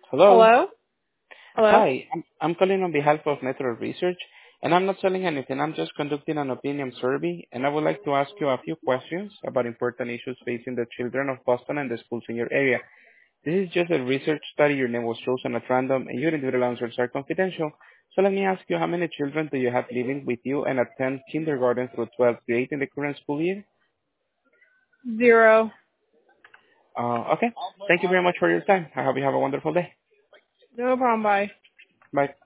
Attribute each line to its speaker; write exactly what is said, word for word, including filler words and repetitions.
Speaker 1: Hello.
Speaker 2: Hello? Hello?
Speaker 1: Hi, I'm, I'm calling on behalf of Metro Research, and I'm not selling anything. I'm just conducting an opinion survey, and I would like to ask you a few questions about important issues facing the children of Boston and the schools in your area. This is just a research study. Your name was chosen at random, and your individual answers are confidential. So let me ask you, how many children do you have living with you and attend kindergarten through twelfth grade in the current school year?
Speaker 2: Zero.
Speaker 1: Uh, okay. Thank you very much for your time. I hope you have a wonderful day.
Speaker 2: No problem, bye.
Speaker 1: Bye.